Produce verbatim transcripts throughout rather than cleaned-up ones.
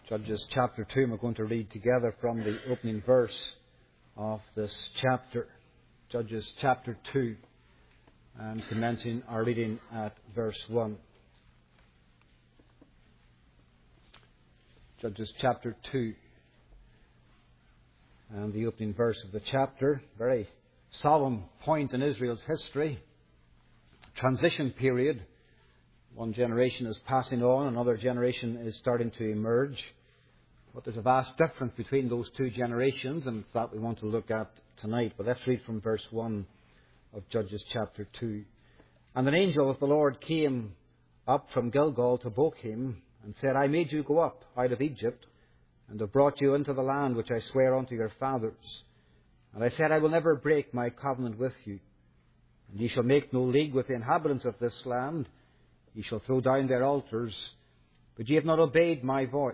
Judges chapter two, and we're going to read together from the opening verse of this chapter. Judges chapter two, and commencing our reading at verse one. Judges chapter two, and the opening verse of the chapter. Very solemn point in Israel's history. Transition period. One generation is passing on, another generation is starting to emerge. But there's a vast difference between those two generations, and it's that we want to look at tonight. But let's read from verse one of Judges chapter two. And an angel of the Lord came up from Gilgal to Bochim, and said, I made you go up out of Egypt, and have brought you into the land which I swear unto your fathers. And I said, I will never break my covenant with you. And ye shall make no league with the inhabitants of this land. Ye shall throw down their altars, but ye have not obeyed my voice.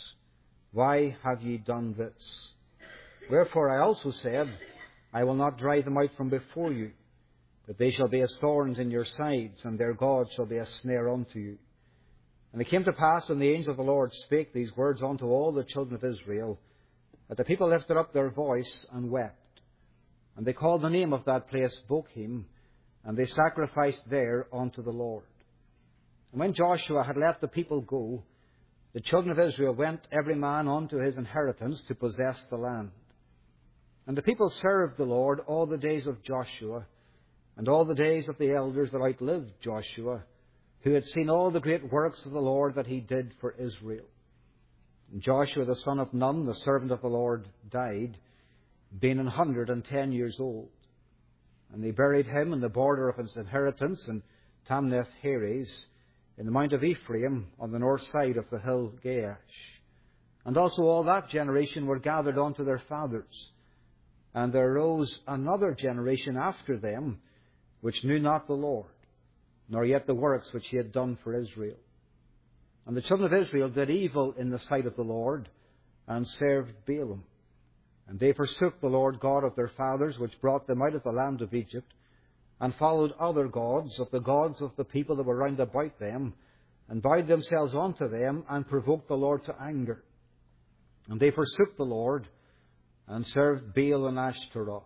Why have ye done this? Wherefore I also said, I will not drive them out from before you, but they shall be as thorns in your sides, and their God shall be a snare unto you. And it came to pass, when the angel of the Lord spake these words unto all the children of Israel, that the people lifted up their voice and wept. And they called the name of that place Bochim, and they sacrificed there unto the Lord. And when Joshua had let the people go, the children of Israel went every man unto his inheritance to possess the land. And the people served the Lord all the days of Joshua, and all the days of the elders that outlived Joshua, who had seen all the great works of the Lord that he did for Israel. And Joshua the son of Nun, the servant of the Lord, died, being an hundred and ten years old. And they buried him in the border of his inheritance in Tamnath-Heres, in the mount of Ephraim, on the north side of the hill Gaash. And also all that generation were gathered unto their fathers. And there arose another generation after them, which knew not the Lord, nor yet the works which he had done for Israel. And the children of Israel did evil in the sight of the Lord, and served Baalim. And they forsook the Lord God of their fathers, which brought them out of the land of Egypt, and followed other gods of the gods of the people that were round about them, and bowed themselves unto them, and provoked the Lord to anger. And they forsook the Lord, and served Baal and Ashtaroth.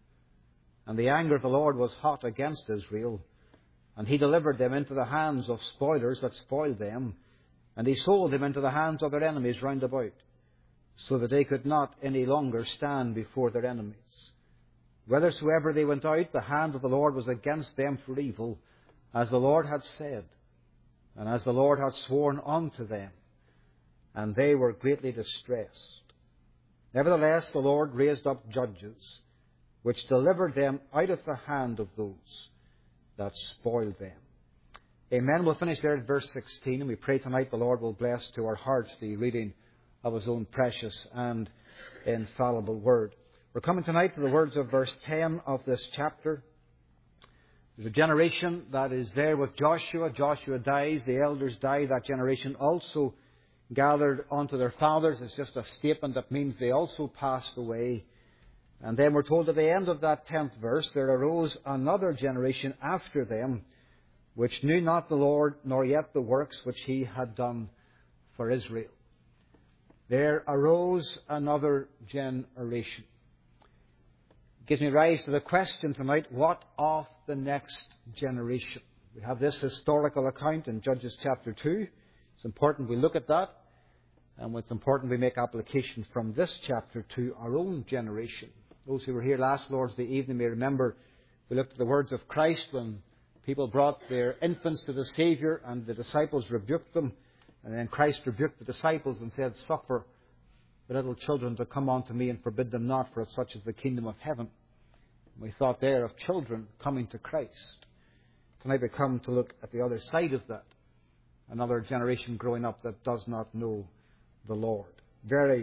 And the anger of the Lord was hot against Israel, and he delivered them into the hands of spoilers that spoiled them, and he sold them into the hands of their enemies round about, so that they could not any longer stand before their enemies. Whithersoever they went out, the hand of the Lord was against them for evil, as the Lord had said, and as the Lord had sworn unto them, and they were greatly distressed. Nevertheless, the Lord raised up judges, which delivered them out of the hand of those that spoiled them. Amen. We'll finish there at verse sixteen, and we pray tonight the Lord will bless to our hearts the reading of his own precious and infallible word. We're coming tonight to the words of verse ten of this chapter. There's a generation that is there with Joshua. Joshua dies, the elders die. That generation also gathered unto their fathers. It's just a statement that means they also passed away. And then we're told at the end of that tenth verse, there arose another generation after them, which knew not the Lord, nor yet the works which he had done for Israel. There arose another generation. Gives me rise to the question tonight, what of the next generation? We have this historical account in Judges chapter two. It's important we look at that, and it's important we make application from this chapter to our own generation. Those who were here last Lord's Day evening may remember we looked at the words of Christ when people brought their infants to the Saviour and the disciples rebuked them, and then Christ rebuked the disciples and said, Suffer the little children to come unto me, and forbid them not, for such is the kingdom of heaven. We thought there of children coming to Christ. Tonight we come to look at the other side of that. Another generation growing up that does not know the Lord. Very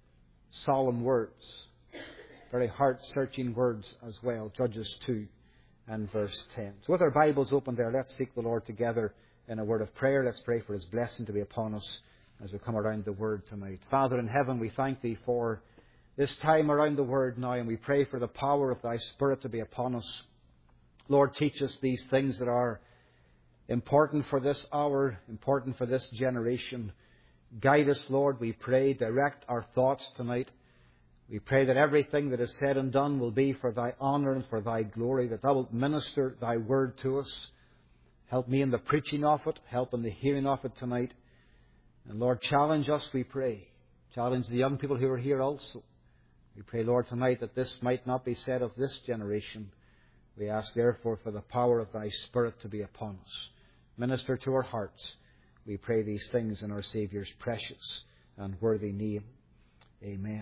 solemn words. Very heart-searching words as well. Judges two and verse ten. So with our Bibles open there, let's seek the Lord together in a word of prayer. Let's pray for his blessing to be upon us as we come around the Word tonight. Father in heaven, we thank thee for this time around the Word now, and we pray for the power of thy Spirit to be upon us. Lord, teach us these things that are important for this hour, important for this generation. Guide us, Lord, we pray. Direct our thoughts tonight. We pray that everything that is said and done will be for Thy honour and for Thy glory, that Thou wilt minister Thy word to us. Help me in the preaching of it. Help in the hearing of it tonight. And Lord, challenge us, we pray. Challenge the young people who are here also. We pray, Lord, tonight that this might not be said of this generation. We ask, therefore, for the power of Thy Spirit to be upon us. Minister to our hearts. We pray these things in our Saviour's precious and worthy name. Amen.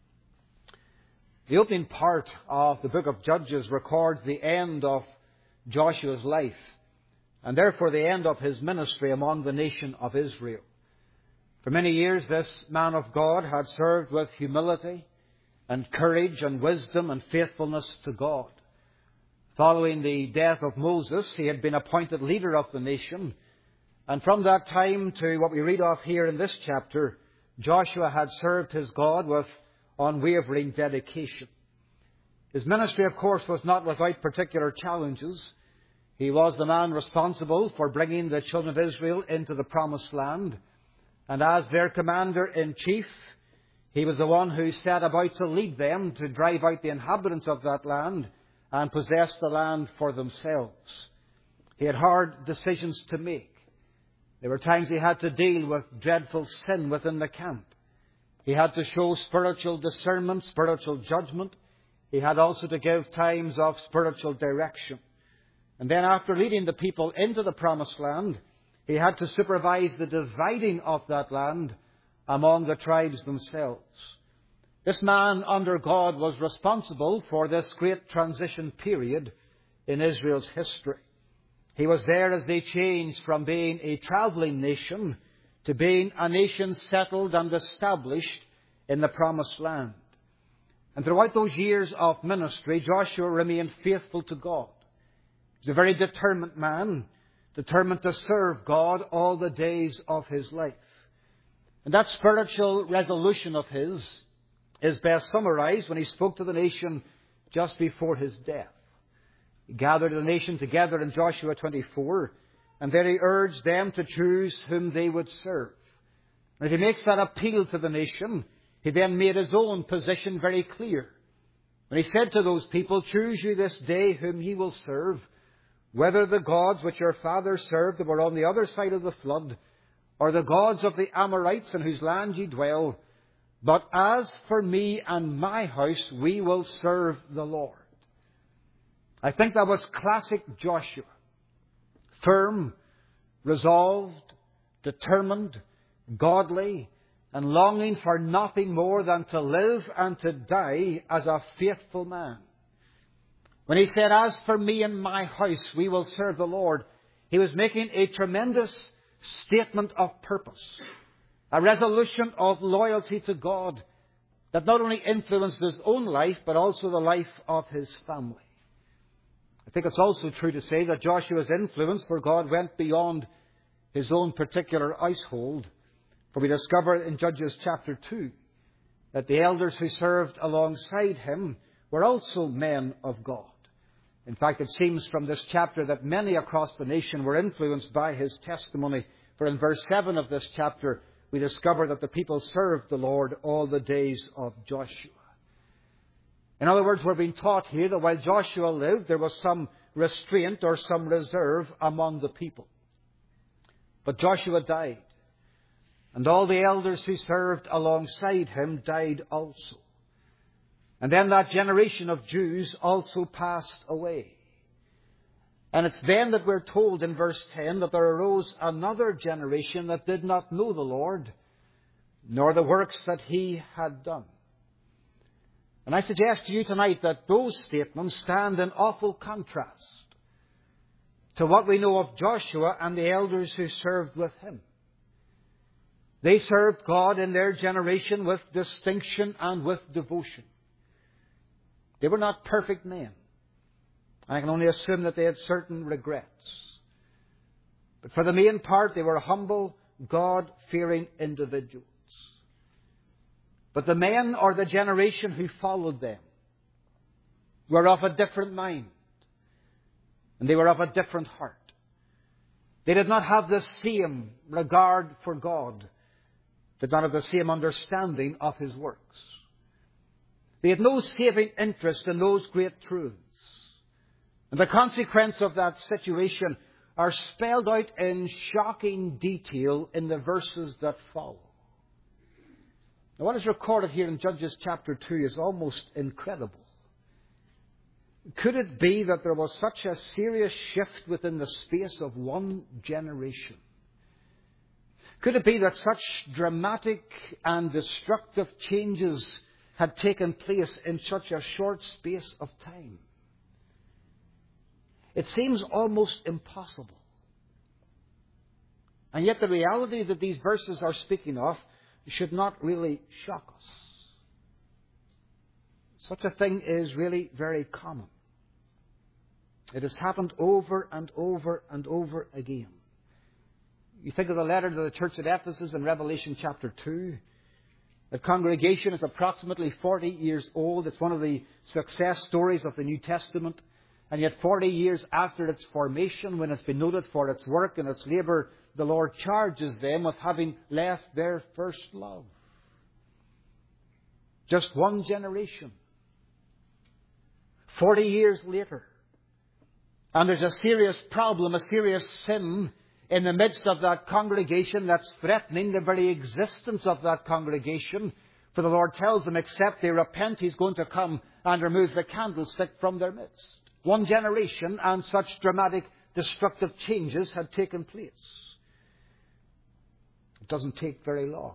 The opening part of the book of Judges records the end of Joshua's life, and therefore the end of his ministry among the nation of Israel. For many years this man of God had served with humility and courage and wisdom and faithfulness to God. Following the death of Moses, he had been appointed leader of the nation. And from that time to what we read of here in this chapter, Joshua had served his God with unwavering dedication. His ministry, of course, was not without particular challenges. He was the man responsible for bringing the children of Israel into the Promised Land. And as their commander-in-chief, he was the one who set about to lead them to drive out the inhabitants of that land and possess the land for themselves. He had hard decisions to make. There were times he had to deal with dreadful sin within the camp. He had to show spiritual discernment, spiritual judgment. He had also to give times of spiritual direction. And then after leading the people into the Promised Land, he had to supervise the dividing of that land among the tribes themselves. This man under God was responsible for this great transition period in Israel's history. He was there as they changed from being a travelling nation to being a nation settled and established in the Promised Land. And throughout those years of ministry, Joshua remained faithful to God. He was a very determined man, determined to serve God all the days of his life. And that spiritual resolution of his is best summarized when he spoke to the nation just before his death. He gathered the nation together in Joshua twenty-four, and there he urged them to choose whom they would serve. And as he makes that appeal to the nation, he then made his own position very clear. When he said to those people, "Choose you this day whom ye will serve, whether the gods which your fathers served that were on the other side of the flood, or the gods of the Amorites in whose land ye dwell. But as for me and my house, we will serve the Lord." I think that was classic Joshua. Firm, resolved, determined, godly, and longing for nothing more than to live and to die as a faithful man. When he said, "As for me and my house, we will serve the Lord," he was making a tremendous statement of purpose, a resolution of loyalty to God that not only influenced his own life, but also the life of his family. I think it's also true to say that Joshua's influence for God went beyond his own particular household. For we discover in Judges chapter two that the elders who served alongside him were also men of God. In fact, it seems from this chapter that many across the nation were influenced by his testimony. For in verse seven of this chapter, we discover that the people served the Lord all the days of Joshua. In other words, we're being taught here that while Joshua lived, there was some restraint or some reserve among the people. But Joshua died, and all the elders who served alongside him died also. And then that generation of Jews also passed away. And it's then that we're told in verse ten that there arose another generation that did not know the Lord, nor the works that he had done. And I suggest to you tonight that those statements stand in awful contrast to what we know of Joshua and the elders who served with him. They served God in their generation with distinction and with devotion. They were not perfect men. I can only assume that they had certain regrets. But for the main part, they were humble, God-fearing individuals. But the men or the generation who followed them were of a different mind. And they were of a different heart. They did not have the same regard for God did not have the same understanding of His works. They had no saving interest in those great truths. And the consequence of that situation are spelled out in shocking detail in the verses that follow. Now, what is recorded here in Judges chapter two is almost incredible. Could it be that there was such a serious shift within the space of one generation? Could it be that such dramatic and destructive changes had taken place in such a short space of time? It seems almost impossible. And yet the reality that these verses are speaking of should not really shock us. Such a thing is really very common. It has happened over and over and over again. You think of the letter to the church at Ephesus in Revelation chapter two. The congregation is approximately forty years old. It's one of the success stories of the New Testament. And yet forty years after its formation, when it's been noted for its work and its labour, the Lord charges them with having left their first love. Just one generation. Forty years later. And there's a serious problem, a serious sin in the midst of that congregation that's threatening the very existence of that congregation. For the Lord tells them, except they repent, He's going to come and remove the candlestick from their midst. One generation and such dramatic, destructive changes had taken place. It doesn't take very long.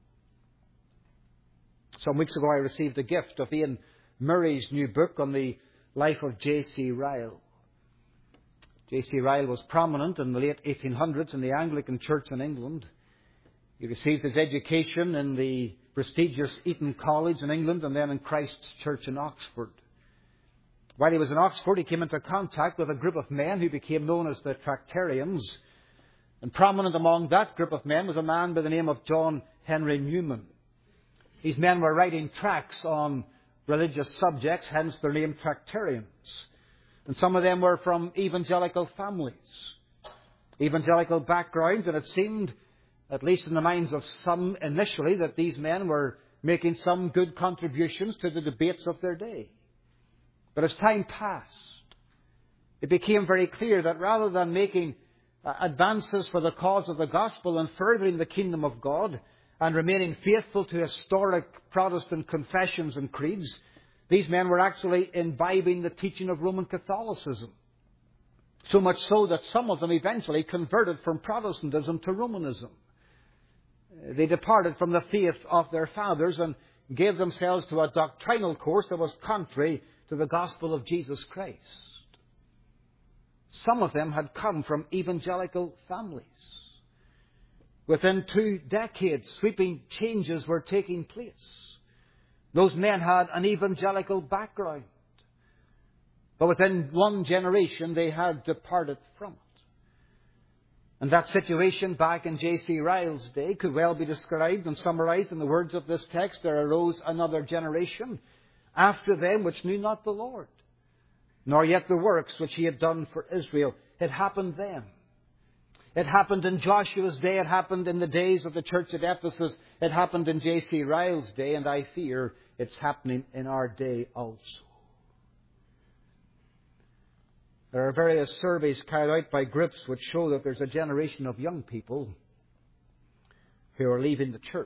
Some weeks ago I received a gift of Ian Murray's new book on the life of J C Ryle. J C Ryle was prominent in the late eighteen hundreds in the Anglican Church in England. He received his education in the prestigious Eton College in England and then in Christ's Church in Oxford. While he was in Oxford, he came into contact with a group of men who became known as the Tractarians. And prominent among that group of men was a man by the name of John Henry Newman. These men were writing tracts on religious subjects, hence their name Tractarians. And some of them were from evangelical families, evangelical backgrounds, and it seemed, at least in the minds of some initially, that these men were making some good contributions to the debates of their day. But as time passed, it became very clear that rather than making advances for the cause of the gospel and furthering the kingdom of God and remaining faithful to historic Protestant confessions and creeds, these men were actually imbibing the teaching of Roman Catholicism. So much so that some of them eventually converted from Protestantism to Romanism. They departed from the faith of their fathers and gave themselves to a doctrinal course that was contrary to the gospel of Jesus Christ. Some of them had come from evangelical families. Within two decades, sweeping changes were taking place. Those men had an evangelical background. But within one generation, they had departed from it. And that situation back in J C Ryle's day could well be described and summarized in the words of this text. There arose another generation after them which knew not the Lord, nor yet the works which He had done for Israel. It happened then. It happened in Joshua's day. It happened in the days of the church at Ephesus. It happened in J C Ryle's day, and I fear it's happening in our day also. There are various surveys carried out by groups which show that there's a generation of young people who are leaving the church.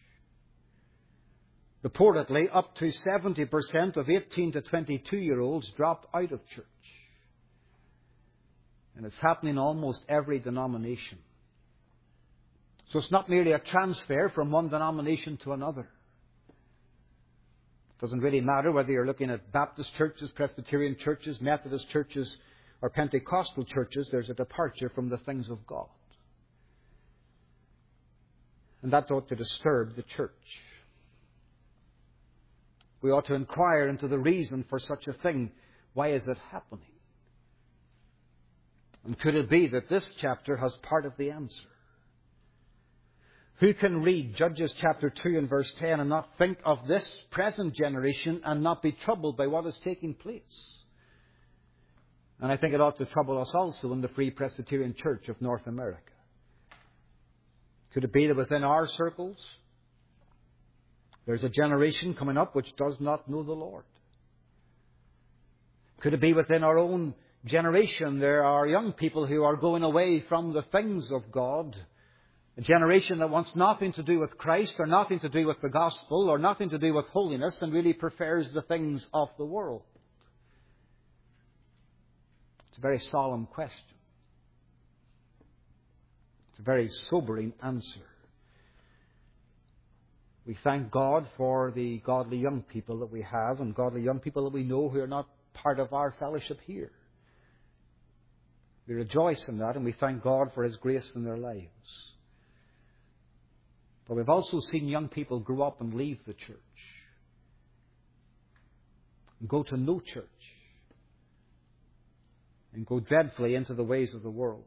Reportedly, up to seventy percent of eighteen to twenty-two-year-olds drop out of church. And it's happening in almost every denomination. So it's not merely a transfer from one denomination to another. It doesn't really matter whether you're looking at Baptist churches, Presbyterian churches, Methodist churches, or Pentecostal churches. There's a departure from the things of God. And that ought to disturb the church. We ought to inquire into the reason for such a thing. Why is it happening? And could it be that this chapter has part of the answer? Who can read Judges chapter two and verse ten and not think of this present generation and not be troubled by what is taking place? And I think it ought to trouble us also in the Free Presbyterian Church of North America. Could it be that within our circles there's a generation coming up which does not know the Lord? Could it be within our own generation there are young people who are going away from the things of God? A generation that wants nothing to do with Christ, or nothing to do with the gospel, or nothing to do with holiness, and really prefers the things of the world. It's a very solemn question. It's a very sobering answer. We thank God for the godly young people that we have, and godly young people that we know who are not part of our fellowship here. We rejoice in that, and we thank God for His grace in their lives. But we've also seen young people grow up and leave the church, and go to no church, and go dreadfully into the ways of the world.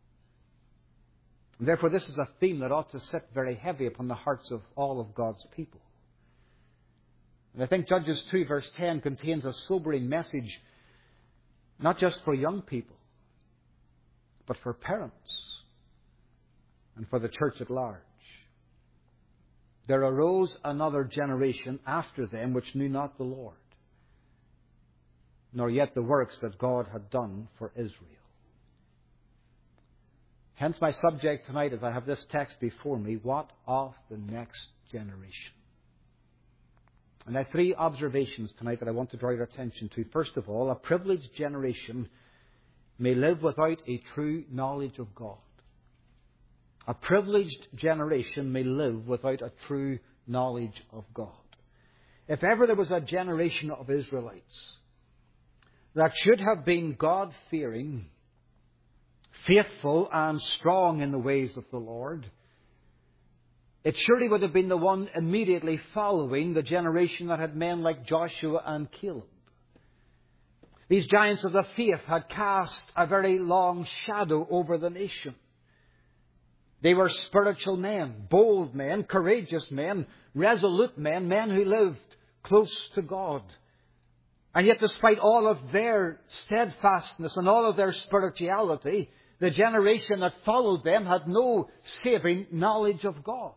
And therefore this is a theme that ought to sit very heavy upon the hearts of all of God's people. And I think Judges two verse ten contains a sobering message, not just for young people, but for parents and for the church at large. There arose another generation after them which knew not the Lord, nor yet the works that God had done for Israel. Hence my subject tonight, as I have this text before me, what of the next generation? And I have three observations tonight that I want to draw your attention to. First of all, a privileged generation may live without a true knowledge of God. A privileged generation may live without a true knowledge of God. If ever there was a generation of Israelites that should have been God-fearing, faithful and strong in the ways of the Lord, it surely would have been the one immediately following the generation that had men like Joshua and Caleb. These giants of the faith had cast a very long shadow over the nation. They were spiritual men, bold men, courageous men, resolute men, men who lived close to God. And yet despite all of their steadfastness and all of their spirituality, the generation that followed them had no saving knowledge of God.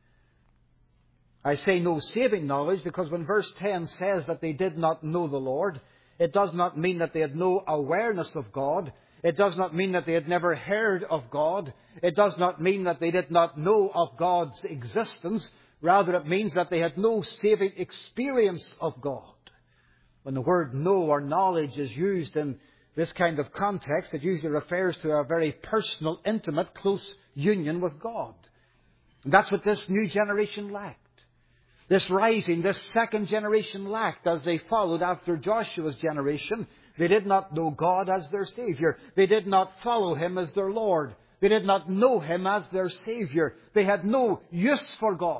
I say no saving knowledge because when verse ten says that they did not know the Lord, it does not mean that they had no awareness of God. It does not mean that they had never heard of God. It does not mean that they did not know of God's existence. Rather, it means that they had no saving experience of God. When the word know or knowledge is used in this kind of context, it usually refers to a very personal, intimate, close union with God. And that's what this new generation lacked. This rising, this second generation lacked as they followed after Joshua's generation. They did not know God as their Savior. They did not follow Him as their Lord. They did not know Him as their Savior. They had no use for God.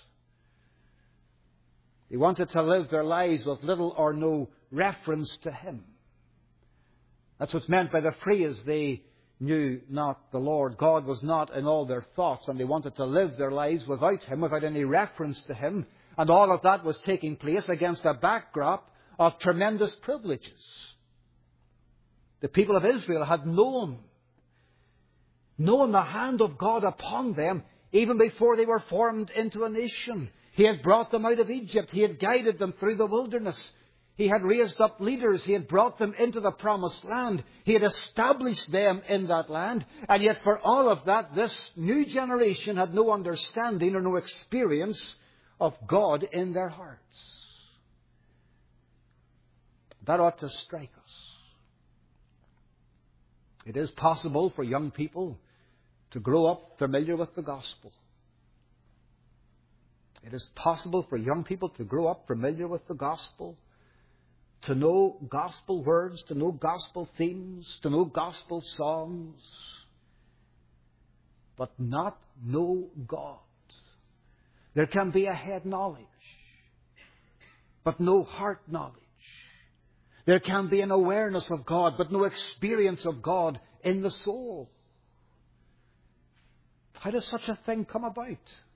They wanted to live their lives with little or no reference to Him. That's what's meant by the phrase, they knew not the Lord. God was not in all their thoughts, and they wanted to live their lives without Him, without any reference to Him. And all of that was taking place against a backdrop of tremendous privileges. The people of Israel had known, known the hand of God upon them even before they were formed into a nation. He had brought them out of Egypt. He had guided them through the wilderness. He had raised up leaders. He had brought them into the promised land. He had established them in that land. And yet for all of that, this new generation had no understanding or no experience of God in their hearts. That ought to strike us. It is possible for young people to grow up familiar with the gospel. It is possible for young people to grow up familiar with the gospel, to know gospel words, to know gospel themes, to know gospel songs, but not know God. There can be a head knowledge, but no heart knowledge. There can be an awareness of God, but no experience of God in the soul. How does such a thing come about?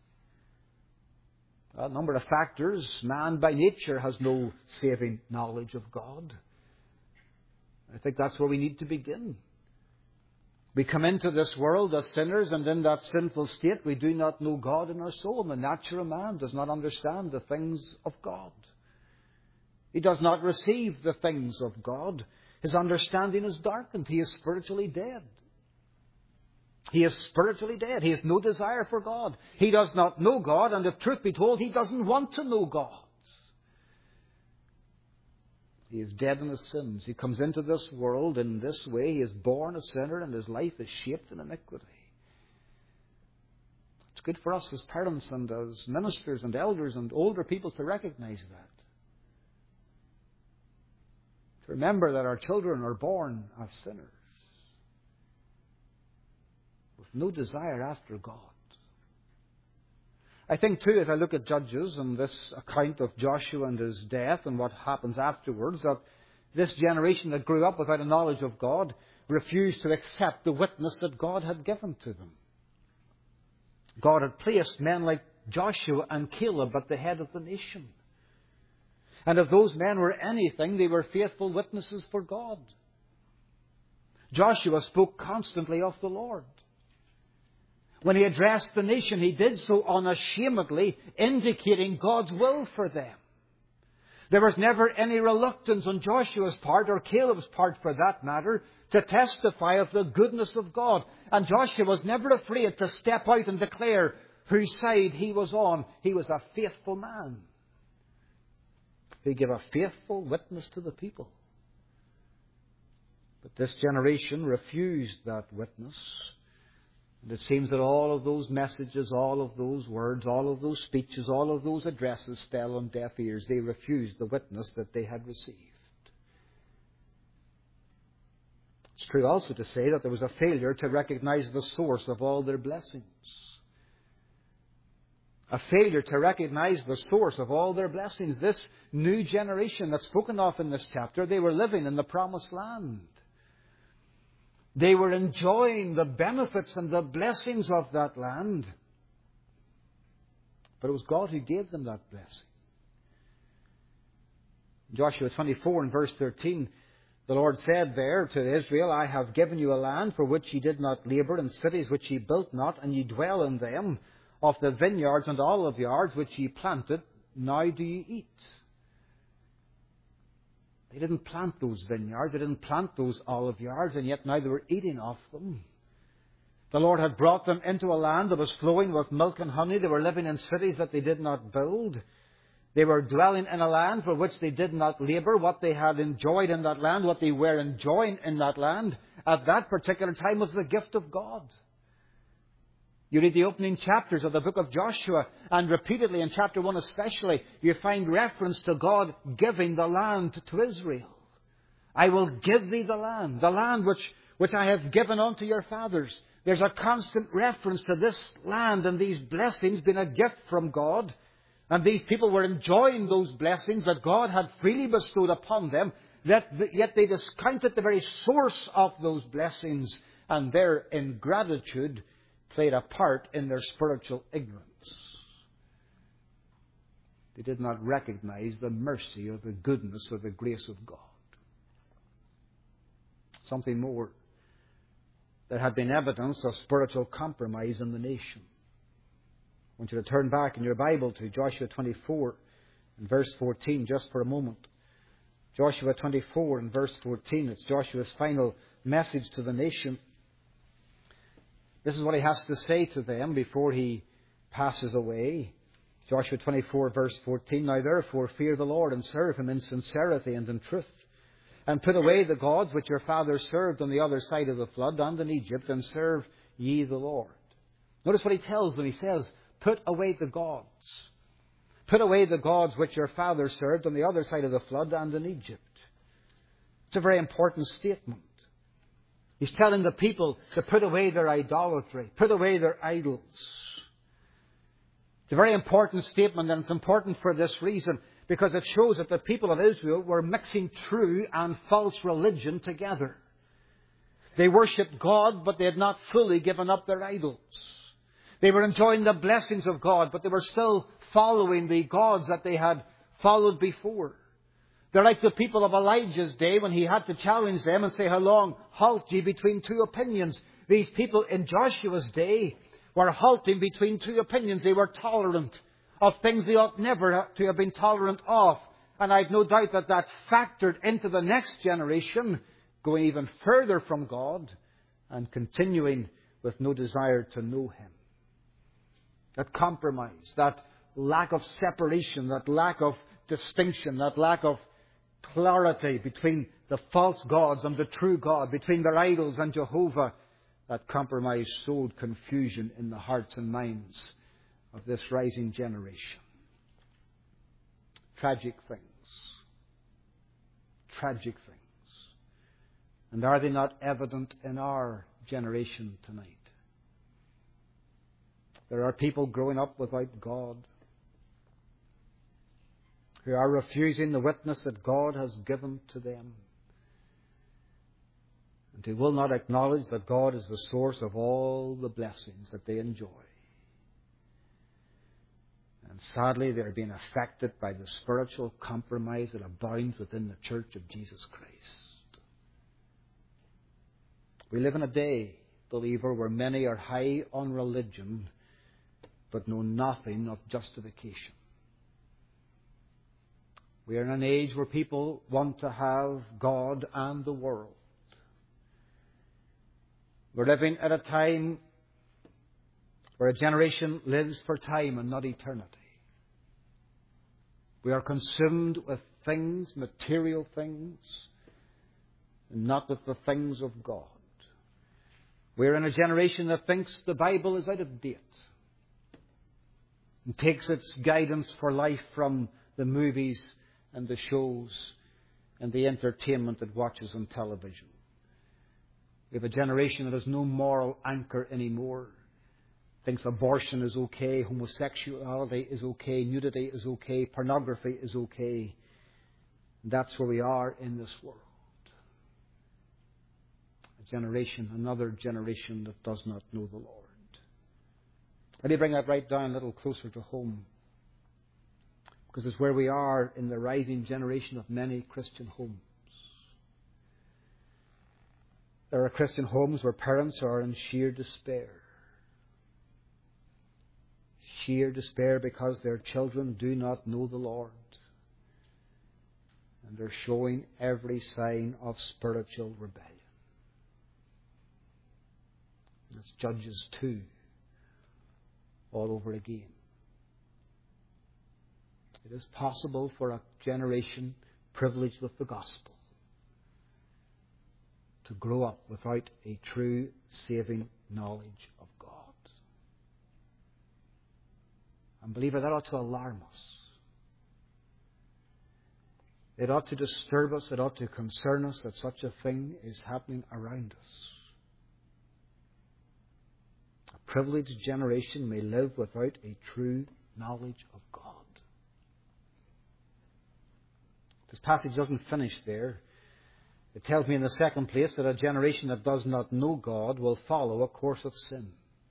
A number of factors. Man by nature has no saving knowledge of God. I think that's where we need to begin. We come into this world as sinners, and in that sinful state we do not know God in our soul. The natural man does not understand the things of God. He does not receive the things of God. His understanding is darkened. He is spiritually dead. He is spiritually dead. He has no desire for God. He does not know God, and if truth be told, he doesn't want to know God. He is dead in his sins. He comes into this world in this way. He is born a sinner, and his life is shaped in iniquity. It's good for us as parents and as ministers and elders and older people to recognize that. To remember that our children are born as sinners, with no desire after God. I think too, as I look at Judges and this account of Joshua and his death and what happens afterwards, that this generation that grew up without a knowledge of God refused to accept the witness that God had given to them. God had placed men like Joshua and Caleb at the head of the nation. And if those men were anything, they were faithful witnesses for God. Joshua spoke constantly of the Lord. When he addressed the nation, he did so unashamedly, indicating God's will for them. There was never any reluctance on Joshua's part, or Caleb's part for that matter, to testify of the goodness of God. And Joshua was never afraid to step out and declare whose side he was on. He was a faithful man. He gave a faithful witness to the people. But this generation refused that witness. And it seems that all of those messages, all of those words, all of those speeches, all of those addresses fell on deaf ears. They refused the witness that they had received. It's true also to say that there was a failure to recognize the source of all their blessings. A failure to recognize the source of all their blessings. This new generation that's spoken of in this chapter, they were living in the promised land. They were enjoying the benefits and the blessings of that land. But it was God who gave them that blessing. Joshua twenty-four and verse thirteen, the Lord said there to Israel, I have given you a land for which ye did not labour, and cities which ye built not, and ye dwell in them. Of the vineyards and olive yards which ye planted, now do ye eat. They didn't plant those vineyards, they didn't plant those olive yards, and yet now they were eating off them. The Lord had brought them into a land that was flowing with milk and honey. They were living in cities that they did not build. They were dwelling in a land for which they did not labour. What they had enjoyed in that land, what they were enjoying in that land, at that particular time was the gift of God. You read the opening chapters of the book of Joshua, and repeatedly in chapter one especially, you find reference to God giving the land to Israel. I will give thee the land, the land which, which I have given unto your fathers. There's a constant reference to this land and these blessings being a gift from God. And these people were enjoying those blessings that God had freely bestowed upon them, that, yet they discounted the very source of those blessings, and their ingratitude played a part in their spiritual ignorance. They did not recognize the mercy or the goodness or the grace of God. Something more. There had been evidence of spiritual compromise in the nation. I want you to turn back in your Bible to Joshua twenty-four and verse fourteen just for a moment. Joshua twenty-four and verse fourteen. It's Joshua's final message to the nation. This is what he has to say to them before he passes away. Joshua twenty-four verse fourteen. Now therefore fear the Lord and serve him in sincerity and in truth. And put away the gods which your fathers served on the other side of the flood and in Egypt, and serve ye the Lord. Notice what he tells them. He says, put away the gods. Put away the gods which your fathers served on the other side of the flood and in Egypt. It's a very important statement. He's telling the people to put away their idolatry, put away their idols. It's a very important statement, and it's important for this reason, because it shows that the people of Israel were mixing true and false religion together. They worshipped God, but they had not fully given up their idols. They were enjoying the blessings of God, but they were still following the gods that they had followed before. They're like the people of Elijah's day when he had to challenge them and say, how long halt ye between two opinions? These people in Joshua's day were halting between two opinions. They were tolerant of things they ought never to have been tolerant of. And I've no doubt that that factored into the next generation, going even further from God and continuing with no desire to know Him. That compromise, that lack of separation, that lack of distinction, that lack of clarity between the false gods and the true God, between their idols and Jehovah, that compromise sowed confusion in the hearts and minds of this rising generation. Tragic things. Tragic things. And are they not evident in our generation tonight? There are people growing up without God, who are refusing the witness that God has given to them, and who will not acknowledge that God is the source of all the blessings that they enjoy. And sadly, they are being affected by the spiritual compromise that abounds within the Church of Jesus Christ. We live in a day, believer, where many are high on religion, but know nothing of justification. We are in an age where people want to have God and the world. We're living at a time where a generation lives for time and not eternity. We are consumed with things, material things, and not with the things of God. We're in a generation that thinks the Bible is out of date and takes its guidance for life from the movies and the shows and the entertainment it watches on television. We have a generation that has no moral anchor anymore. Thinks abortion is okay, homosexuality is okay, nudity is okay, pornography is okay. That's where we are in this world. A generation, another generation that does not know the Lord. Let me bring that right down a little closer to home, because it's where we are in the rising generation of many Christian homes. There are Christian homes where parents are in sheer despair. Sheer despair because their children do not know the Lord. And they're showing every sign of spiritual rebellion. And it's Judges two all over again. It is possible for a generation privileged with the gospel to grow up without a true saving knowledge of God. And believer, that ought to alarm us. It ought to disturb us. It ought to concern us that such a thing is happening around us. A privileged generation may live without a true knowledge of God. This passage doesn't finish there. It tells me in the second place that a generation that does not know God will follow a course of sin.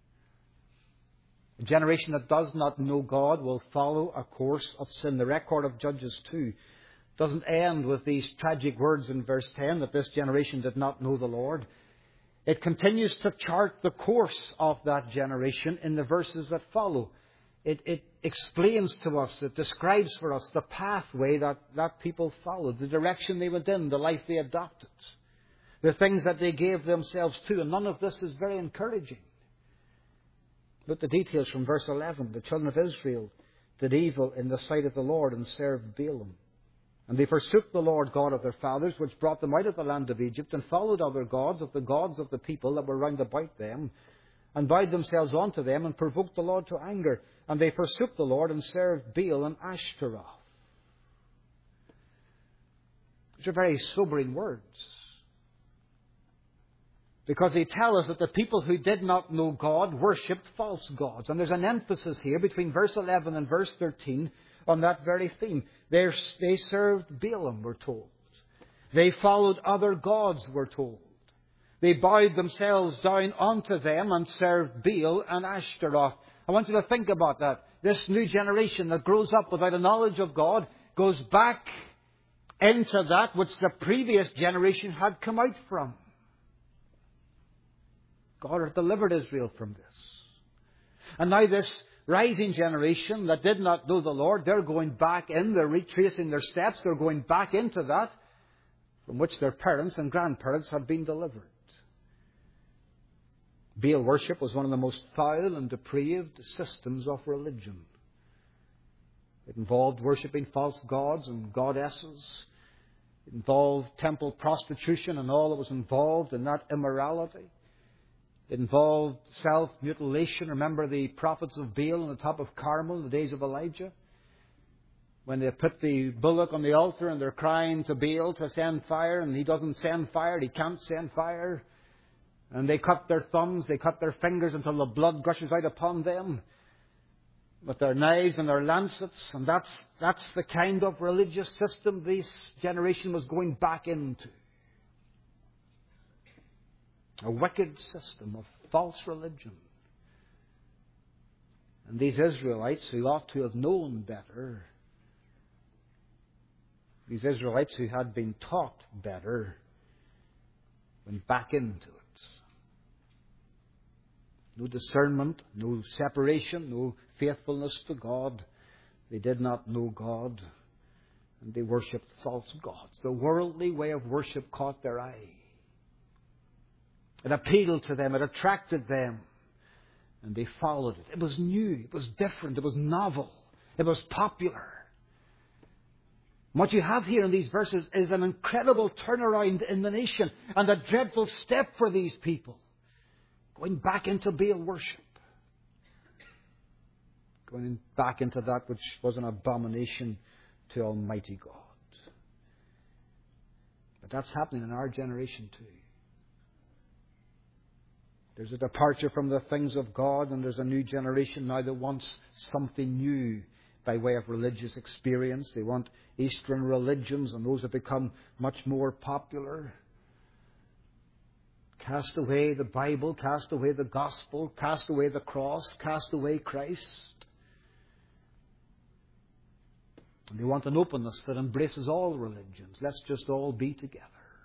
A generation that does not know God will follow a course of sin. The record of Judges two doesn't end with these tragic words in verse ten that this generation did not know the Lord. It continues to chart the course of that generation in the verses that follow. It, it explains to us, it describes for us the pathway that, that people followed, the direction they went in, the life they adopted, the things that they gave themselves to. And none of this is very encouraging. Look at the details from verse eleven. The children of Israel did evil in the sight of the Lord and served Balaam. And they forsook the Lord God of their fathers, which brought them out of the land of Egypt, and followed other gods of the gods of the people that were round about them, and bowed themselves unto them, and provoked the Lord to anger. And they forsook the Lord and served Baal and Ashtaroth. These are very sobering words, because they tell us that the people who did not know God worshipped false gods. And there's an emphasis here between verse eleven and verse thirteen on that very theme. They're, they served Balaam, we're told. They followed other gods, we're told. They bowed themselves down unto them and served Baal and Ashtaroth. I want you to think about that. This new generation that grows up without a knowledge of God goes back into that which the previous generation had come out from. God had delivered Israel from this. And now this rising generation that did not know the Lord, they're going back in, they're retracing their steps, they're going back into that from which their parents and grandparents had been delivered. Baal worship was one of the most foul and depraved systems of religion. It involved worshipping false gods and goddesses. It involved temple prostitution and all that was involved in that immorality. It involved self-mutilation. Remember the prophets of Baal on the top of Carmel in the days of Elijah? When they put the bullock on the altar and they're crying to Baal to send fire, and he doesn't send fire, he can't send fire. And they cut their thumbs, they cut their fingers until the blood gushes out upon them with their knives and their lancets. And that's, that's the kind of religious system this generation was going back into. A wicked system of false religion. And these Israelites who ought to have known better, these Israelites who had been taught better, went back into it. No discernment, no separation, no faithfulness to God. They did not know God, and they worshipped false gods. The worldly way of worship caught their eye. It appealed to them, it attracted them, and they followed it. It was new, it was different, it was novel, it was popular. What you have here in these verses is an incredible turnaround in the nation and a dreadful step for these people. Going back into Baal worship. Going back into that which was an abomination to Almighty God. But that's happening in our generation too. There's a departure from the things of God, and there's a new generation now that wants something new by way of religious experience. They want Eastern religions, and those have become much more popular. Cast away the Bible, cast away the gospel, cast away the cross, cast away Christ. And they want an openness that embraces all religions. Let's just all be together.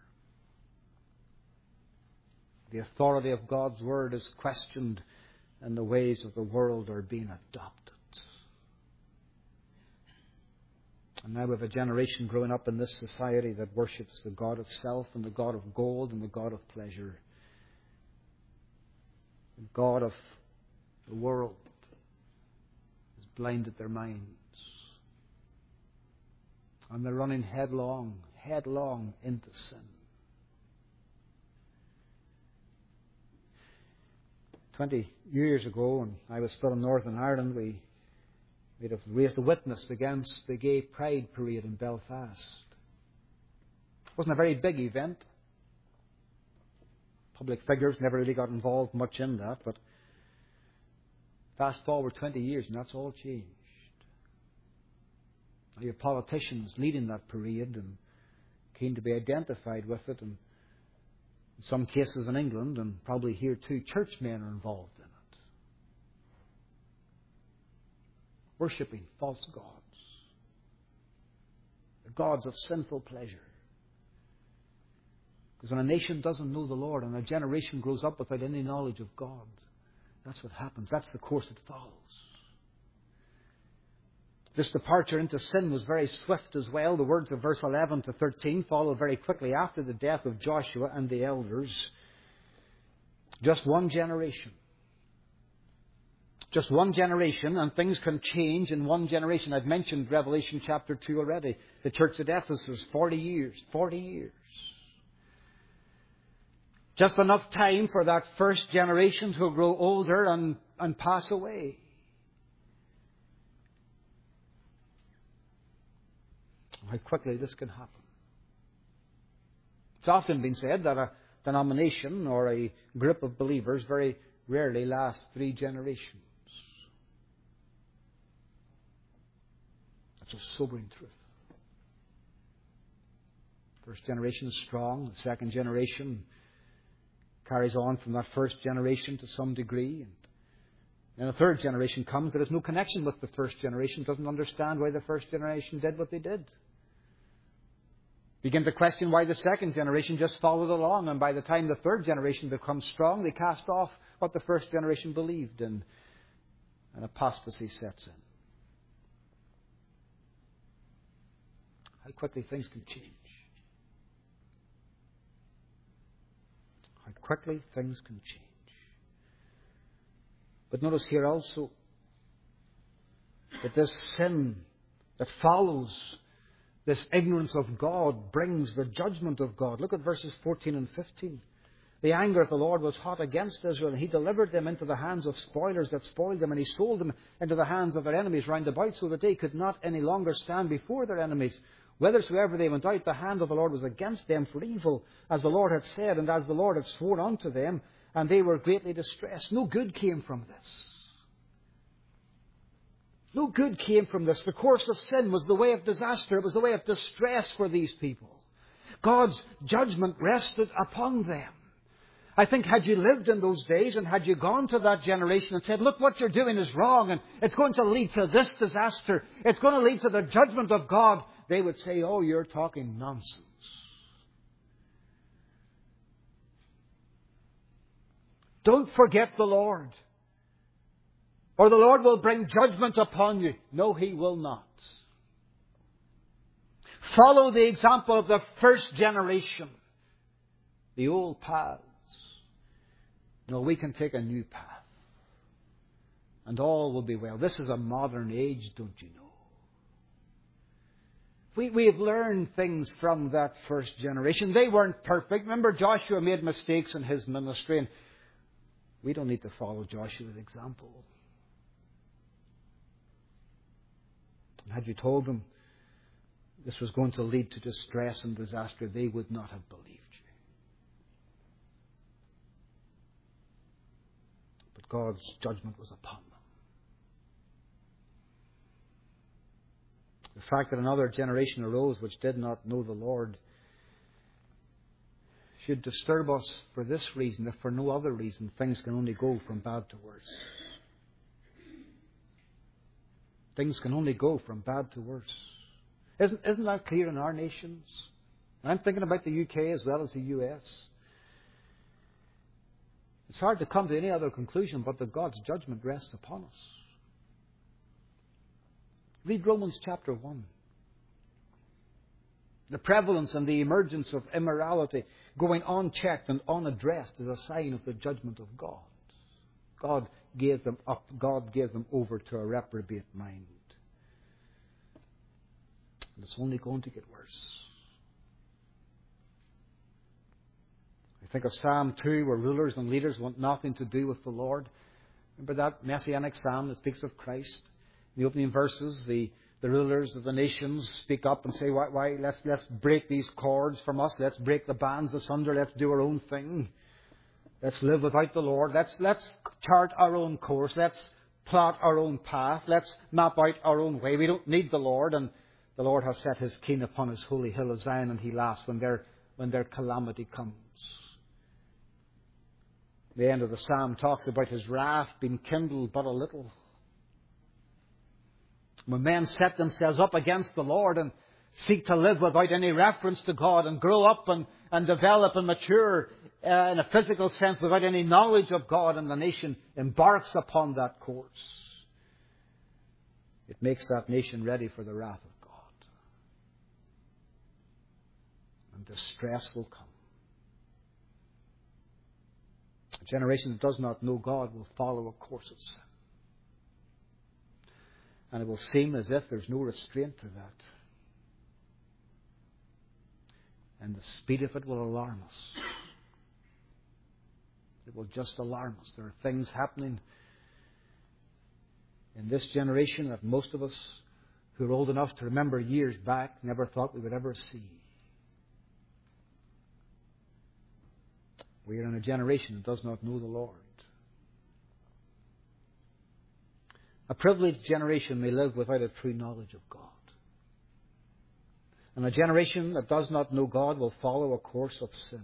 The authority of God's Word is questioned, and the ways of the world are being adopted. And now we have a generation growing up in this society that worships the God of self and the God of gold and the God of pleasure. The God of the world has blinded their minds. And they're running headlong, headlong into sin. Twenty years ago, when I was still in Northern Ireland, we We'd have raised a witness against the gay pride parade in Belfast. It wasn't a very big event. Public figures never really got involved much in that, but fast forward twenty years and that's all changed. Now you have politicians leading that parade and keen to be identified with it, and in some cases in England, and probably here too, churchmen are involved in it. Worshipping false gods. The gods of sinful pleasure. Because when a nation doesn't know the Lord and a generation grows up without any knowledge of God, that's what happens. That's the course it follows. This departure into sin was very swift as well. The words of verse eleven to thirteen follow very quickly after the death of Joshua and the elders. Just one generation. Just one generation, and things can change in one generation. I've mentioned Revelation chapter two already. The church at Ephesus, forty years. forty years. Just enough time for that first generation to grow older and, and pass away. How quickly this can happen. It's often been said that a denomination or a group of believers very rarely lasts three generations. That's a sobering truth. First generation is strong. The second generation carries on from that first generation to some degree. And then a third generation comes that has no connection with the first generation, doesn't understand why the first generation did what they did. Begin to question why the second generation just followed along, and by the time the third generation becomes strong, they cast off what the first generation believed in, and apostasy sets in. How quickly things can change. How quickly things can change. But notice here also that this sin that follows this ignorance of God brings the judgment of God. Look at verses fourteen and fifteen. The anger of the Lord was hot against Israel, and He delivered them into the hands of spoilers that spoiled them, and He sold them into the hands of their enemies round about, so that they could not any longer stand before their enemies. Whithersoever they went out, the hand of the Lord was against them for evil, as the Lord had said, and as the Lord had sworn unto them, and they were greatly distressed. No good came from this. No good came from this. The course of sin was the way of disaster. It was the way of distress for these people. God's judgment rested upon them. I think had you lived in those days and had you gone to that generation and said, look, what you're doing is wrong and it's going to lead to this disaster, it's going to lead to the judgment of God, they would say, oh, you're talking nonsense. Don't forget the Lord, or the Lord will bring judgment upon you. No, He will not. Follow the example of the first generation, the old paths. No, we can take a new path, and all will be well. This is a modern age, don't you know? We, we have learned things from that first generation. They weren't perfect. Remember, Joshua made mistakes in his ministry, and we don't need to follow Joshua's example. And had you told them this was going to lead to distress and disaster, they would not have believed you. But God's judgment was upon them. The fact that another generation arose which did not know the Lord should disturb us for this reason, if for no other reason. Things can only go from bad to worse. Things can only go from bad to worse. Isn't, isn't that clear in our nations? And I'm thinking about the U K as well as the U S. It's hard to come to any other conclusion but that God's judgment rests upon us. Read Romans chapter one. The prevalence and the emergence of immorality going unchecked and unaddressed is a sign of the judgment of God. God gave them up. God gave them over to a reprobate mind. And it's only going to get worse. I think of Psalm two, where rulers and leaders want nothing to do with the Lord. Remember that messianic psalm that speaks of Christ? In the opening verses, the, the rulers of the nations speak up and say, why, why let's, let's break these cords from us. Let's break the bands asunder. Let's do our own thing. Let's live without the Lord. Let's, let's chart our own course. Let's plot our own path. Let's map out our own way. We don't need the Lord. And the Lord has set His king upon His holy hill of Zion, and He laughs when their, when their calamity comes. The end of the psalm talks about His wrath being kindled but a little. When men set themselves up against the Lord and seek to live without any reference to God and grow up and, and develop and mature uh, in a physical sense without any knowledge of God, and the nation embarks upon that course, it makes that nation ready for the wrath of God. And distress will come. A generation that does not know God will follow a course of sin. And it will seem as if there's no restraint to that. And the speed of it will alarm us. It will just alarm us. There are things happening in this generation that most of us who are old enough to remember years back never thought we would ever see. We are in a generation that does not know the Lord. A privileged generation may live without a true knowledge of God. And a generation that does not know God will follow a course of sin.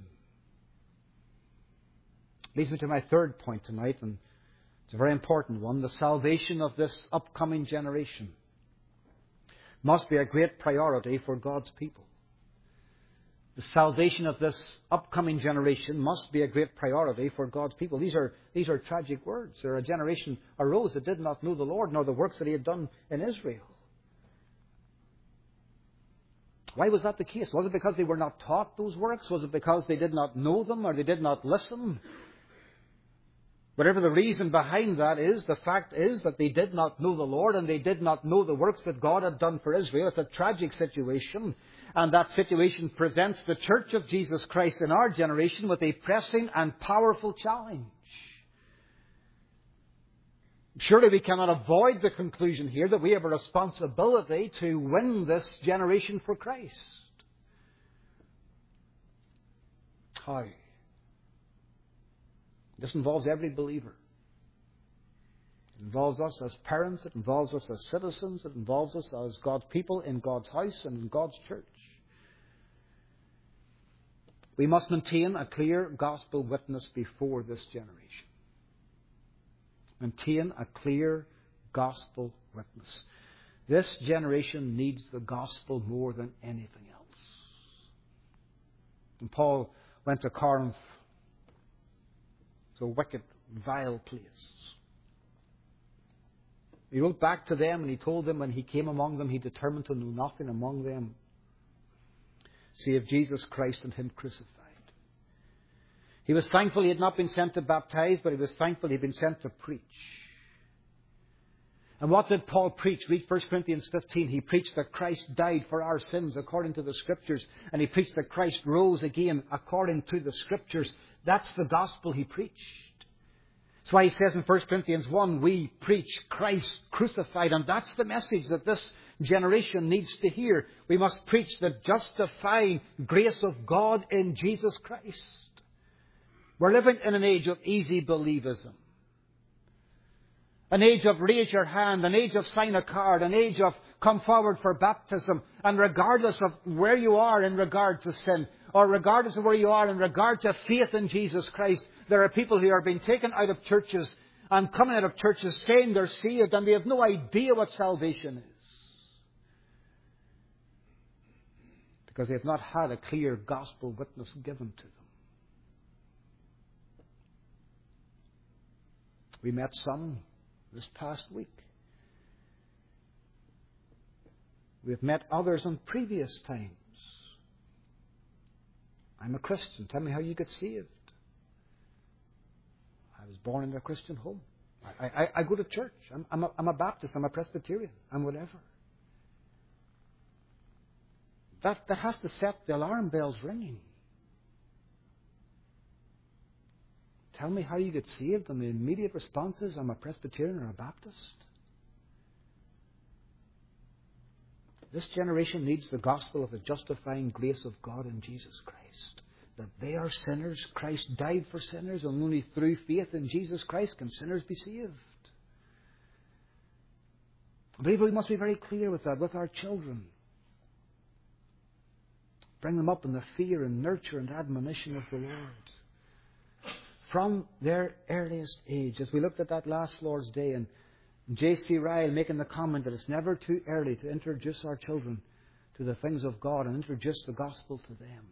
Leads me to my third point tonight, and it's a very important one. The salvation of this upcoming generation must be a great priority for God's people. The salvation of this upcoming generation must be a great priority for God's people. These are, these are tragic words. There a generation arose that did not know the Lord, nor the works that He had done in Israel. Why was that the case? Was it because they were not taught those works? Was it because they did not know them or they did not listen? Whatever the reason behind that is, the fact is that they did not know the Lord and they did not know the works that God had done for Israel. It's a tragic situation. And that situation presents the Church of Jesus Christ in our generation with a pressing and powerful challenge. Surely we cannot avoid the conclusion here that we have a responsibility to win this generation for Christ. How? This involves every believer. It involves us as parents. It involves us as citizens. It involves us as God's people in God's house and in God's church. We must maintain a clear gospel witness before this generation. Maintain a clear gospel witness. This generation needs the gospel more than anything else. And Paul went to Corinth. It's a wicked, vile place. He wrote back to them and he told them when he came among them, he determined to know nothing among them save Jesus Christ and Him crucified. He was thankful he had not been sent to baptize, but he was thankful he had been sent to preach. And what did Paul preach? Read First Corinthians fifteen. He preached that Christ died for our sins according to the Scriptures. And he preached that Christ rose again according to the Scriptures. That's the gospel he preached. That's why he says in First Corinthians one, we preach Christ crucified. And that's the message that this generation needs to hear. We must preach the justifying grace of God in Jesus Christ. We're living in an age of easy believism. An age of raise your hand, an age of sign a card, an age of come forward for baptism. And regardless of where you are in regard to sin, or regardless of where you are in regard to faith in Jesus Christ, there are people who are being taken out of churches and coming out of churches saying they're saved and they have no idea what salvation is. Because they have not had a clear gospel witness given to them. We met some this past week. We've met others in previous times. I'm a Christian. Tell me how you get saved. I was born in a Christian home. I, I, I go to church. I'm, I'm, a, I'm a Baptist. I'm a Presbyterian. I'm whatever. That, that has to set the alarm bells ringing. Tell me how you get saved, and the immediate response is, I'm a Presbyterian or a Baptist. This generation needs the gospel of the justifying grace of God in Jesus Christ. That they are sinners. Christ died for sinners, and only through faith in Jesus Christ can sinners be saved. I believe we must be very clear with that, with our children. Bring them up in the fear and nurture and admonition of the Lord. From their earliest age, as we looked at that last Lord's Day, and J C Ryle making the comment that it's never too early to introduce our children to the things of God and introduce the gospel to them.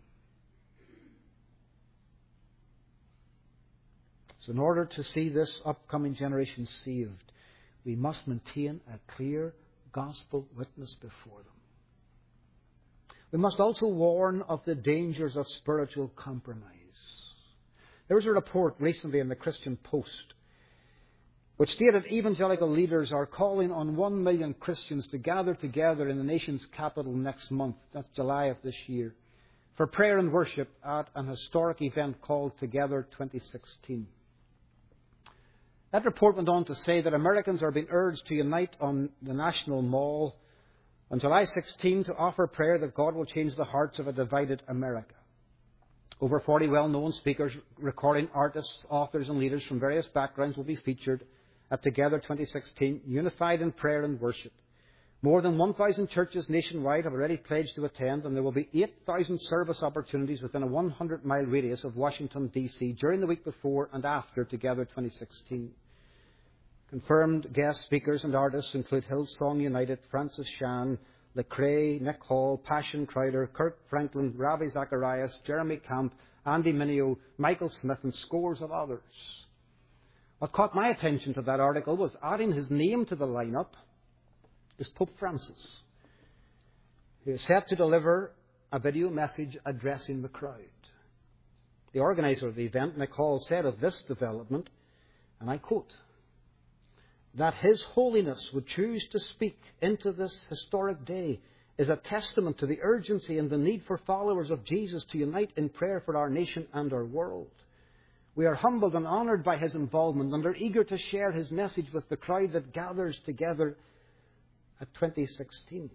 So in order to see this upcoming generation saved, we must maintain a clear gospel witness before them. We must also warn of the dangers of spiritual compromise. There was a report recently in the Christian Post which stated evangelical leaders are calling on one million Christians to gather together in the nation's capital next month, that's July of this year, for prayer and worship at an historic event called Together twenty sixteen. That report went on to say that Americans are being urged to unite on the National Mall on July sixteenth to offer prayer that God will change the hearts of a divided America. Over forty well-known speakers, recording artists, authors and leaders from various backgrounds will be featured at Together twenty sixteen, unified in prayer and worship. More than one thousand churches nationwide have already pledged to attend, and there will be eight thousand service opportunities within a one hundred mile radius of Washington, D C during the week before and after Together twenty sixteen. Confirmed guest speakers and artists include Hillsong United, Francis Shan, Lecrae, Nick Hall, Passion Crowder, Kurt Franklin, Ravi Zacharias, Jeremy Camp, Andy Mineo, Michael Smith, and scores of others. What caught my attention to that article was adding his name to the lineup is Pope Francis, who is set to deliver a video message addressing the crowd. The organizer of the event, Nick Hall, said of this development, and I quote, that His Holiness would choose to speak into this historic day is a testament to the urgency and the need for followers of Jesus to unite in prayer for our nation and our world. We are humbled and honoured by His involvement and are eager to share His message with the crowd that gathers together at twenty sixteen.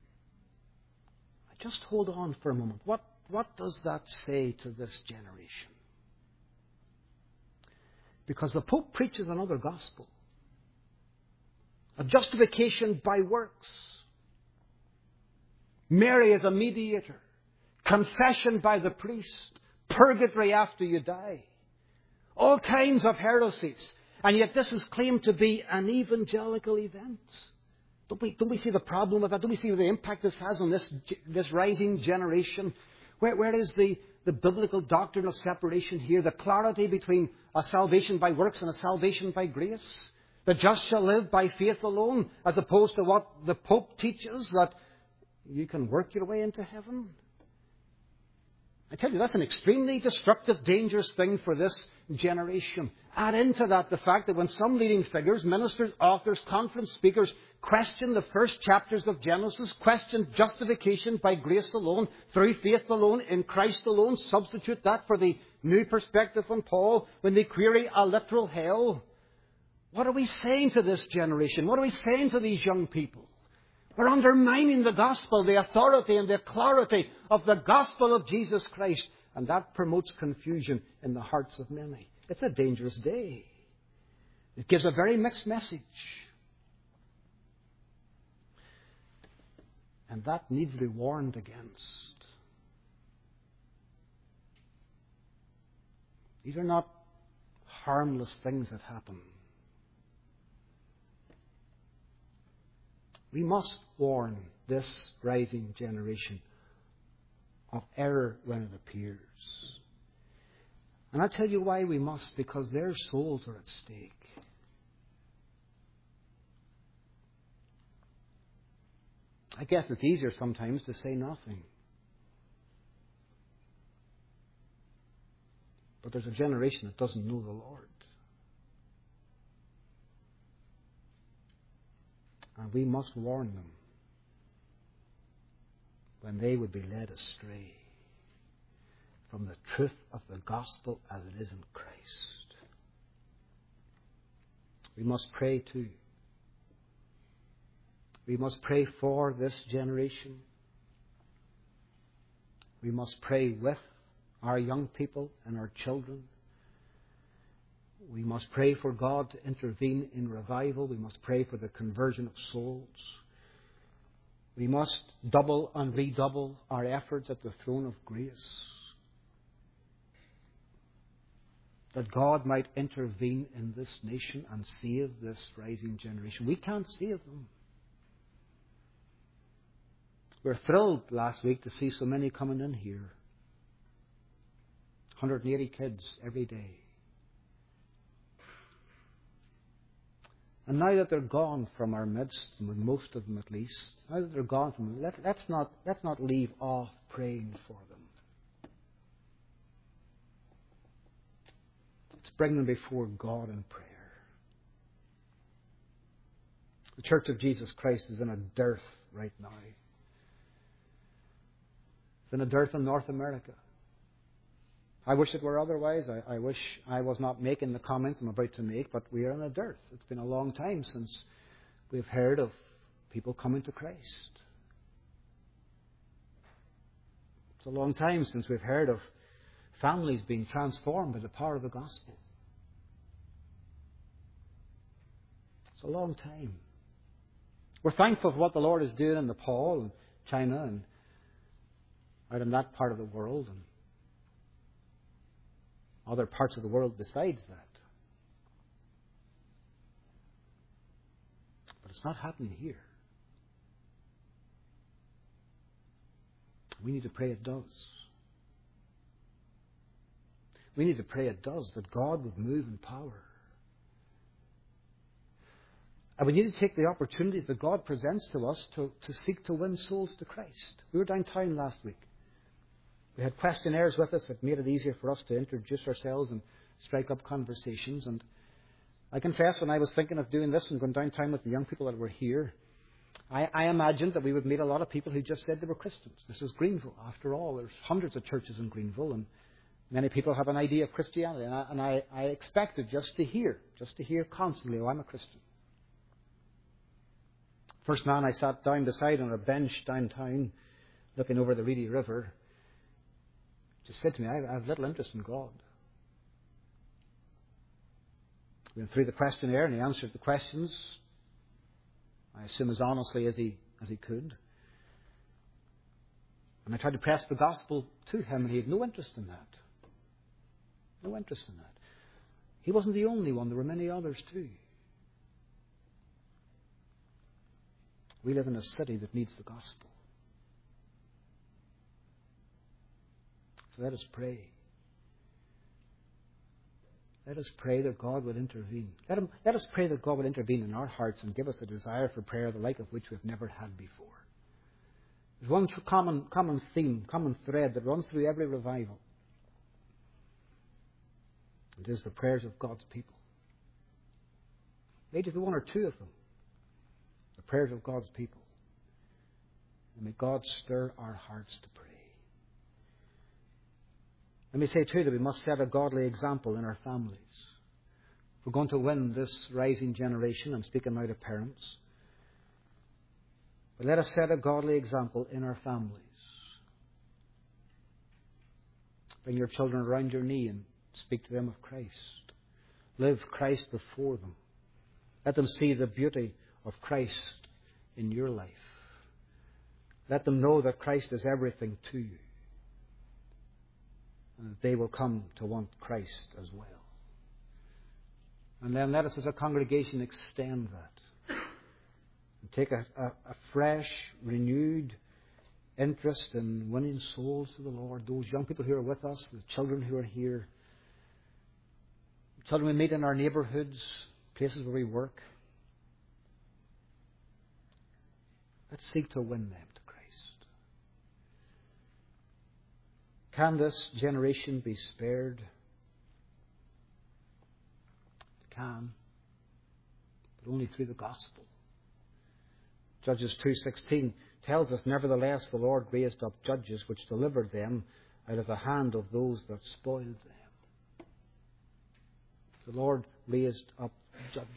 Just hold on for a moment. What, what does that say to this generation? Because the Pope preaches another gospel. A justification by works. Mary as a mediator. Confession by the priest. Purgatory after you die. All kinds of heresies. And yet this is claimed to be an evangelical event. Don't we, don't we see the problem with that? Don't we see the impact this has on this, this rising generation? Where, where is the, the biblical doctrine of separation here? The clarity between a salvation by works and a salvation by grace? The just shall live by faith alone, as opposed to what the Pope teaches, that you can work your way into heaven? I tell you, that's an extremely destructive, dangerous thing for this generation. Add into that the fact that when some leading figures, ministers, authors, conference speakers, question the first chapters of Genesis, question justification by grace alone, through faith alone, in Christ alone, substitute that for the new perspective on Paul, when they query a literal hell, what are we saying to this generation? What are we saying to these young people? We're undermining the gospel, the authority and the clarity of the gospel of Jesus Christ. And that promotes confusion in the hearts of many. It's a dangerous day. It gives a very mixed message. And that needs to be warned against. These are not harmless things that happen. We must warn this rising generation of error when it appears. And I'll tell you why we must, because their souls are at stake. I guess it's easier sometimes to say nothing. But there's a generation that doesn't know the Lord. And we must warn them when they would be led astray from the truth of the gospel as it is in Christ. We must pray too. We must pray for this generation. We must pray with our young people and our children. We must pray for God to intervene in revival. We must pray for the conversion of souls. We must double and redouble our efforts at the throne of grace, that God might intervene in this nation and save this rising generation. We can't save them. We were thrilled last week to see so many coming in here. one hundred eighty kids every day. And now that they're gone from our midst, most of them at least, now that they're gone from let, let's not let's not leave off praying for them. Let's bring them before God in prayer. The Church of Jesus Christ is in a dearth right now. It's in a dearth in North America. I wish it were otherwise. I, I wish I was not making the comments I'm about to make, but we are in a dearth. It's been a long time since we've heard of people coming to Christ. It's a long time since we've heard of families being transformed by the power of the gospel. It's a long time. We're thankful for what the Lord is doing in Nepal and China and out in that part of the world and other parts of the world besides that. But it's not happening here. We need to pray it does. We need to pray it does, that God would move in power. And we need to take the opportunities that God presents to us to, to seek to win souls to Christ. We were downtown last week. We had questionnaires with us that made it easier for us to introduce ourselves and strike up conversations. And I confess, when I was thinking of doing this and going downtown with the young people that were here, I, I imagined that we would meet a lot of people who just said they were Christians. This is Greenville. After all, there's hundreds of churches in Greenville, and many people have an idea of Christianity. And I, and I, I expected just to hear, just to hear constantly, oh, I'm a Christian. First man I sat down beside on a bench downtown, looking over the Reedy River, just said to me, I have little interest in God. We went through the questionnaire and he answered the questions, I assume as honestly as he as he could. And I tried to press the gospel to him, and he had no interest in that. No interest in that. He wasn't the only one. There were many others too. We live in a city that needs the gospel. So let us pray. Let us pray that God would intervene. Let, him, let us pray that God would intervene in our hearts and give us a desire for prayer, the like of which we've never had before. There's one common, common theme, common thread that runs through every revival. It is the prayers of God's people. Maybe one or two of them. The prayers of God's people. And may God stir our hearts to pray. Let me say too that we must set a godly example in our families. If we're going to win this rising generation, I'm speaking now to parents, but let us set a godly example in our families. Bring your children around your knee and speak to them of Christ. Live Christ before them. Let them see the beauty of Christ in your life. Let them know that Christ is everything to you, and that they will come to want Christ as well. And then let us as a congregation extend that. And take a, a, a fresh, renewed interest in winning souls to the Lord. Those young people who are with us, the children who are here, the children we meet in our neighbourhoods, places where we work. Let's seek to win them to Christ. Can this generation be spared? It can, but only through the gospel. Judges two sixteen tells us, nevertheless the Lord raised up judges which delivered them out of the hand of those that spoiled them. The Lord raised up judges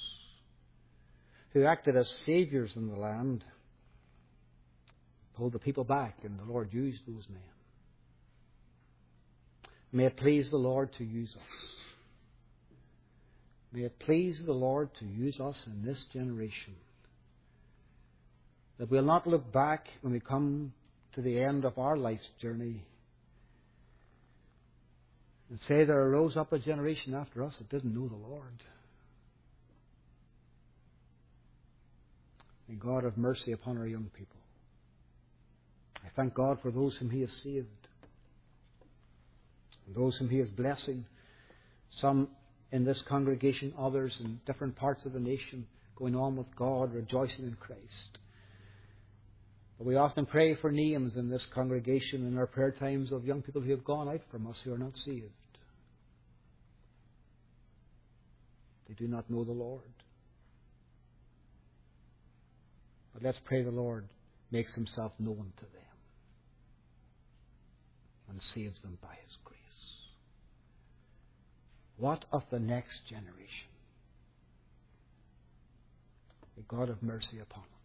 who acted as saviours in the land, pulled the people back, and the Lord used those men. May it please the Lord to use us. May it please the Lord to use us in this generation, that we'll not look back when we come to the end of our life's journey and say there arose up a generation after us that didn't know the Lord. May God have mercy upon our young people. I thank God for those whom He has saved, and those whom He is blessing, some in this congregation, others in different parts of the nation, going on with God, rejoicing in Christ. But we often pray for names in this congregation in our prayer times of young people who have gone out from us who are not saved. They do not know the Lord. But let's pray the Lord makes Himself known to them and saves them by His grace. What of the next generation? May God have mercy upon it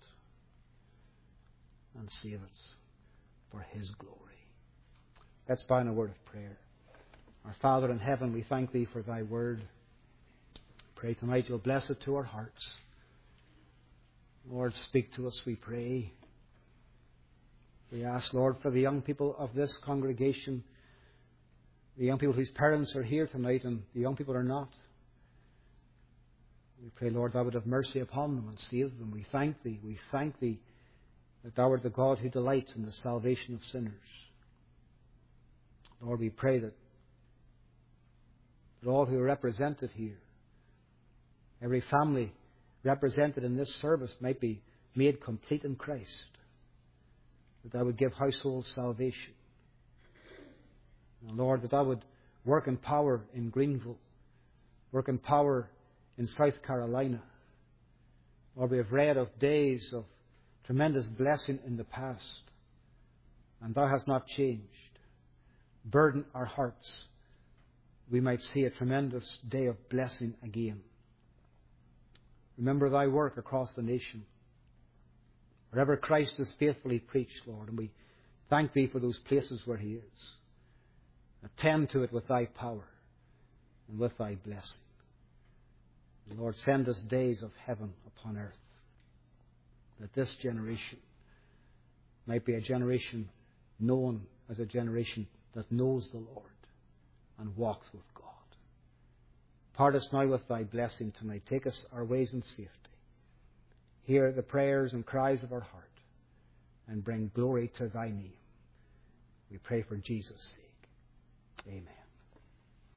and save it for His glory. Let's bow in a word of prayer. Our Father in heaven, we thank Thee for Thy word. Pray tonight You'll bless it to our hearts. Lord, speak to us, we pray. We ask, Lord, for the young people of this congregation, the young people whose parents are here tonight and the young people are not. We pray, Lord, Thou would have mercy upon them and save them. We thank Thee. We thank Thee that thou art the God who delights in the salvation of sinners. Lord, we pray that, that all who are represented here, every family represented in this service, might be made complete in Christ. That thou would give household salvation. And Lord, that thou would work in power in Greenville, work in power in South Carolina. Lord, we have read of days of tremendous blessing in the past, and thou hast not changed. Burden our hearts, we might see a tremendous day of blessing again. Remember thy work across the nation, wherever Christ is faithfully preached, Lord, and we thank thee for those places where he is. Attend to it with thy power and with thy blessing. And Lord, send us days of heaven upon earth, that this generation might be a generation known as a generation that knows the Lord and walks with God. Part us now with thy blessing tonight. Take us our ways in safety. Hear the prayers and cries of our heart and bring glory to thy name. We pray for Jesus' sake. Amen.